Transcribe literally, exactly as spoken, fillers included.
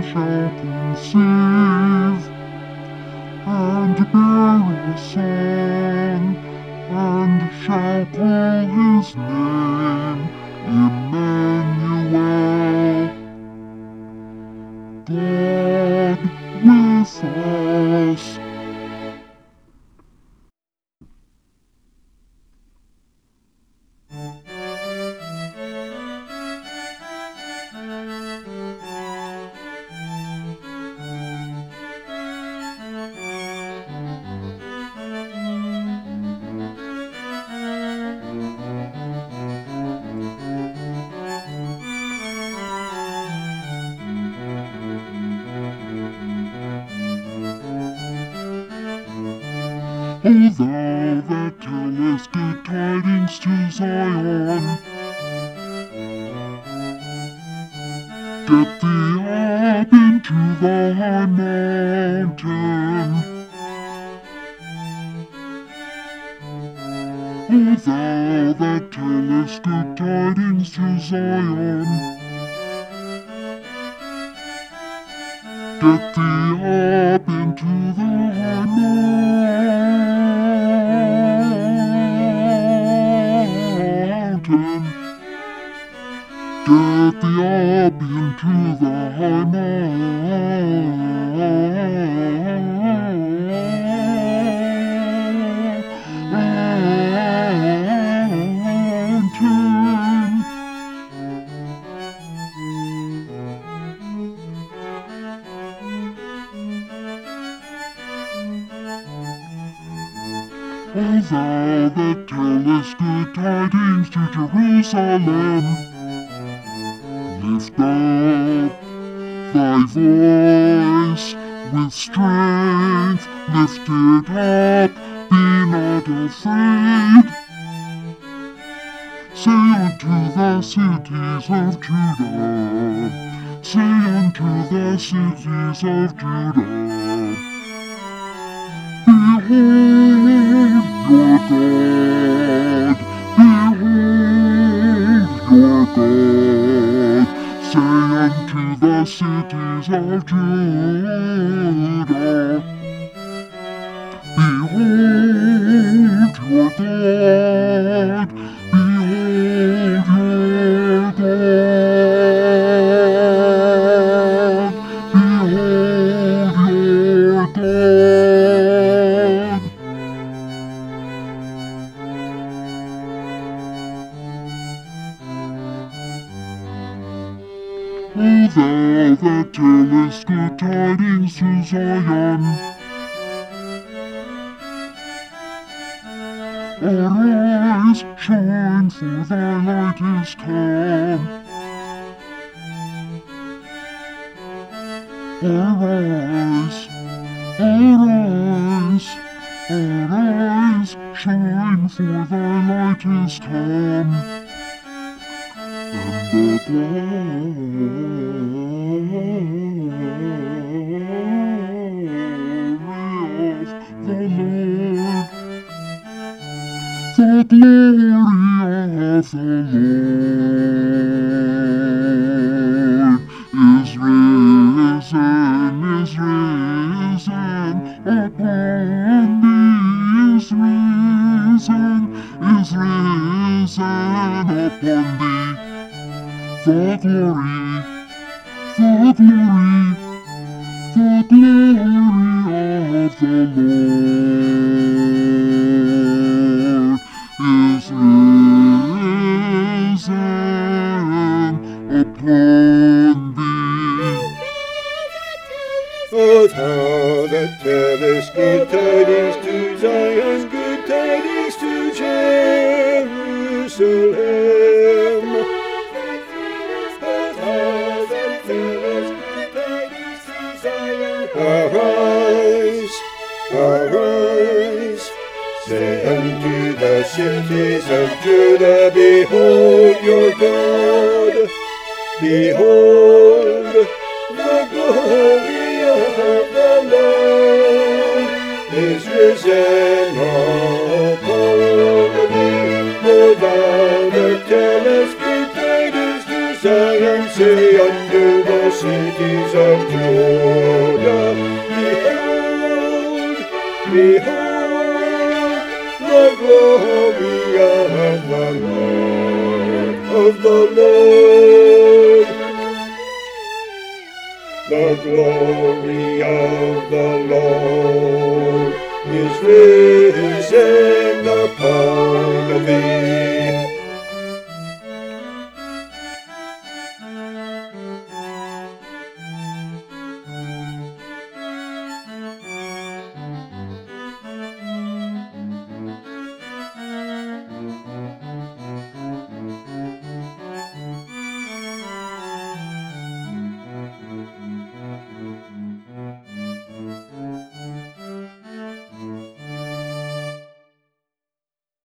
shall conceive and bear a son, and shall call his name Emmanuel, God with us. O thou that tellest good tidings to Zion, get thee up into the high mountain. O thou that tellest good tidings to Zion, get thee up into the high mountain. Get thee up into the high mountain. O thou that tellest good tidings to Jerusalem, lift up thy voice with strength, lift it up, be not afraid. Say unto the cities of Judah, say unto the cities of Judah, behold your God, behold your God. Say unto the cities of Judah, behold your God, behold your God, behold your God. O thou that tellest good tidings to Zion, arise, shine, for thy light is come. Arise, arise, arise, shine, for thy light is come. And the glory of the Lord, the glory of the Lord is risen, is risen upon thee, is risen, is risen upon thee. The glory, the glory, the glory of the Lord is risen upon thee. O thou that tellest good tidings to Zion, good tidings to Jerusalem. Arise, arise, say unto the cities of Judah, behold your God, behold the glory of the Lord is risen upon thee. O thou that tellest good tidings to Zion, say unto the cities of Judah. Behold, behold, the glory of the Lord, of the Lord. The glory of the Lord is risen upon